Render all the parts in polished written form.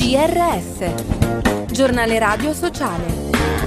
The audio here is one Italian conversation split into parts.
GRS, Giornale Radio Sociale.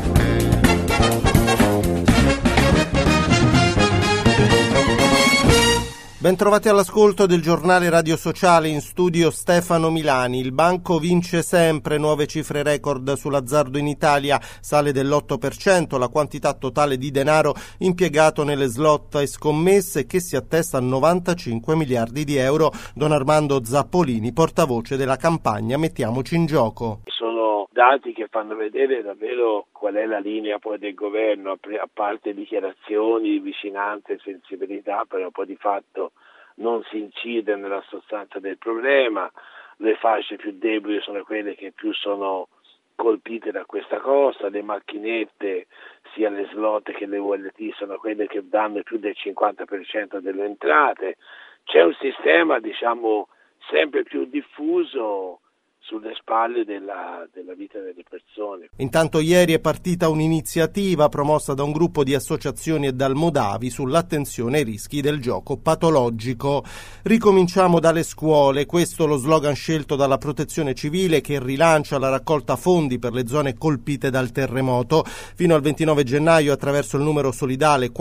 Bentrovati all'ascolto del Giornale Radio Sociale, in studio Stefano Milani. Il banco vince sempre, nuove cifre record sull'azzardo in Italia, sale dell'8% la quantità totale di denaro impiegato nelle slot e scommesse, che si attesta a 95 miliardi di euro. Don Armando Zappolini, portavoce della campagna Mettiamoci in gioco. Sono dati che fanno vedere davvero qual è la linea poi del governo, a parte dichiarazioni, vicinanze, sensibilità, però poi di fatto non si incide nella sostanza del problema. Le fasce più deboli sono quelle che più sono colpite da questa cosa, le macchinette, sia le slot che le VLT, sono quelle che danno più del 50% delle entrate. C'è un sistema, sempre più diffuso sulle spalle della vita delle persone. Intanto ieri è partita un'iniziativa promossa da un gruppo di associazioni e dal Modavi sull'attenzione ai rischi del gioco patologico. Ricominciamo dalle scuole, questo lo slogan scelto dalla Protezione Civile, che rilancia la raccolta fondi per le zone colpite dal terremoto. Fino al 29 gennaio, attraverso il numero solidale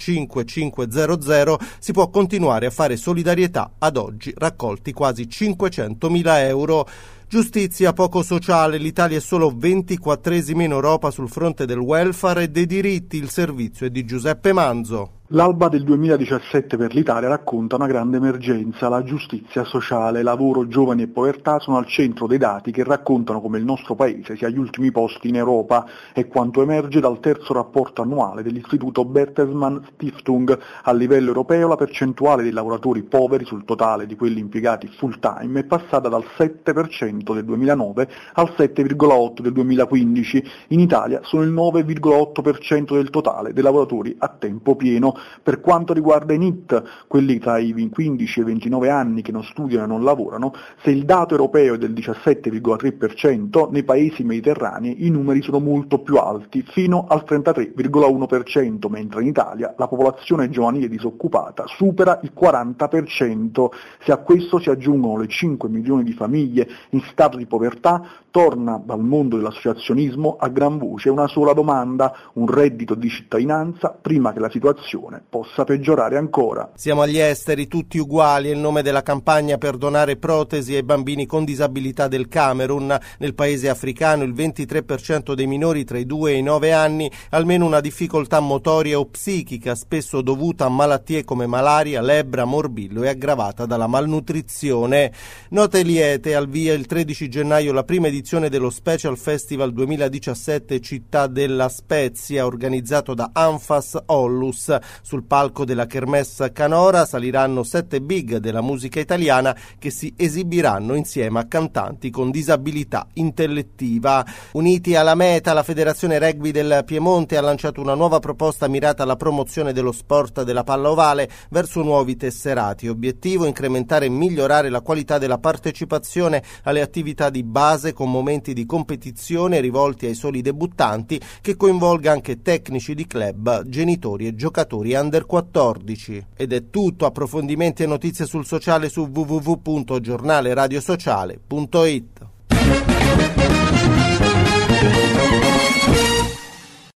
45500, si può continuare a fare solidarietà. Ad oggi raccolti quasi 500.000 euro. Giustizia, poco sociale, l'Italia è solo 24esima in Europa sul fronte del welfare e dei diritti. Il servizio è di Giuseppe Manzo. L'alba del 2017 per l'Italia racconta una grande emergenza, la giustizia sociale, lavoro, giovani e povertà sono al centro dei dati che raccontano come il nostro paese sia agli ultimi posti in Europa e quanto emerge dal terzo rapporto annuale dell'Istituto Bertelsmann Stiftung. A livello europeo la percentuale dei lavoratori poveri sul totale di quelli impiegati full time è passata dal 7% del 2009 al 7,8% del 2015. In Italia sono il 9,8% del totale dei lavoratori a tempo pieno. Per quanto riguarda i NEET, quelli tra i 15 e i 29 anni che non studiano e non lavorano, se il dato europeo è del 17,3%, nei paesi mediterranei i numeri sono molto più alti, fino al 33,1%, mentre in Italia la popolazione giovanile disoccupata supera il 40%. Se a questo si aggiungono le 5 milioni di famiglie in stato di povertà, torna dal mondo dell'associazionismo a gran voce una sola domanda: un reddito di cittadinanza prima che la situazione possa peggiorare ancora. Siamo agli esteri, tutti uguali, è il nome della campagna per donare protesi ai bambini con disabilità del Camerun. Nel paese africano il 23% dei minori tra i 2 e i 9 anni ha almeno una difficoltà motoria o psichica, spesso dovuta a malattie come malaria, lebbra, morbillo e aggravata dalla malnutrizione. Note liete, al via il 13 gennaio la prima edizione dello Special Festival 2017 Città della Spezia, organizzato da Anfas Ollus. Sul palco della Kermesse Canora saliranno 7 big della musica italiana che si esibiranno insieme a cantanti con disabilità intellettiva. Uniti alla meta, la Federazione Rugby del Piemonte ha lanciato una nuova proposta mirata alla promozione dello sport della palla ovale verso nuovi tesserati. Obiettivo: incrementare e migliorare la qualità della partecipazione alle attività di base con momenti di competizione rivolti ai soli debuttanti, che coinvolga anche tecnici di club, genitori e giocatori under 14. Ed è tutto. Approfondimenti e notizie sul sociale su www.giornaleradiosociale.it.